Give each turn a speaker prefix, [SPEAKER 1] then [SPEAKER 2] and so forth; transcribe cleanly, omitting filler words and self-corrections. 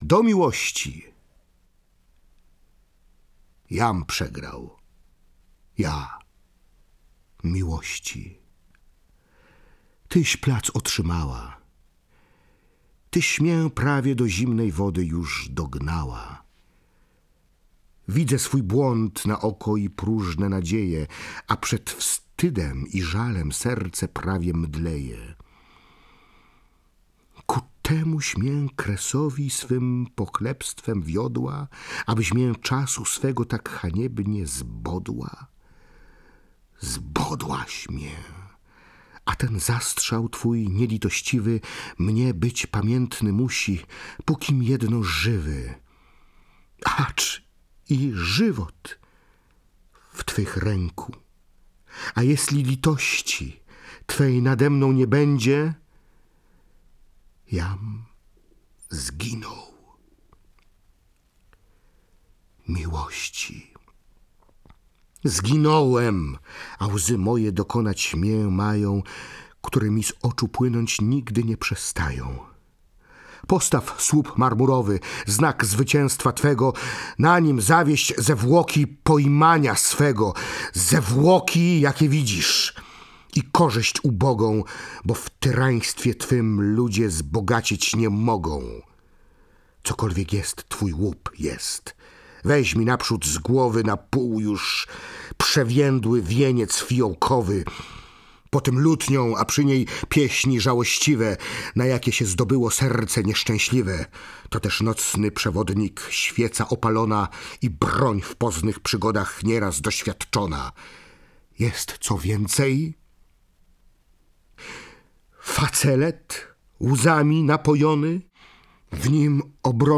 [SPEAKER 1] do miłości. Jam przegrał, ja miłości. Tyś plac otrzymała, tyś mię prawie do zimnej wody już dognała. Widzę swój błąd na oko i próżne nadzieje, a przed wstydem i żalem serce prawie mdleje. Ku temuś mię kresowi swym pochlebstwem wiodła, abyś mię czasu swego tak haniebnie zbodła. Zbodłaś mię, a ten zastrzał twój nielitościwy mnie być pamiętny musi, pókim jedno żywy. Acz i żywot w twych ręku, a jeśli litości twej nade mną nie będzie, jam zginął. Miłości. Zginąłem, a łzy moje dokonać mię mają, które mi z oczu płynąć nigdy nie przestają. Postaw słup marmurowy, znak zwycięstwa twego, na nim zawieść zwłoki pojmania swego, zwłoki, jakie widzisz, i korzyść ubogą, bo w tyraństwie twym ludzie zbogacić nie mogą. Cokolwiek jest, twój łup jest. Weź mi naprzód z głowy na pół już przewiędły wieniec fiołkowy, potem lutnią, a przy niej pieśni żałościwe, na jakie się zdobyło serce nieszczęśliwe. To też nocny przewodnik, świeca opalona i broń w poznych przygodach nieraz doświadczona. Jest co więcej? Facelet łzami napojony, w nim obronny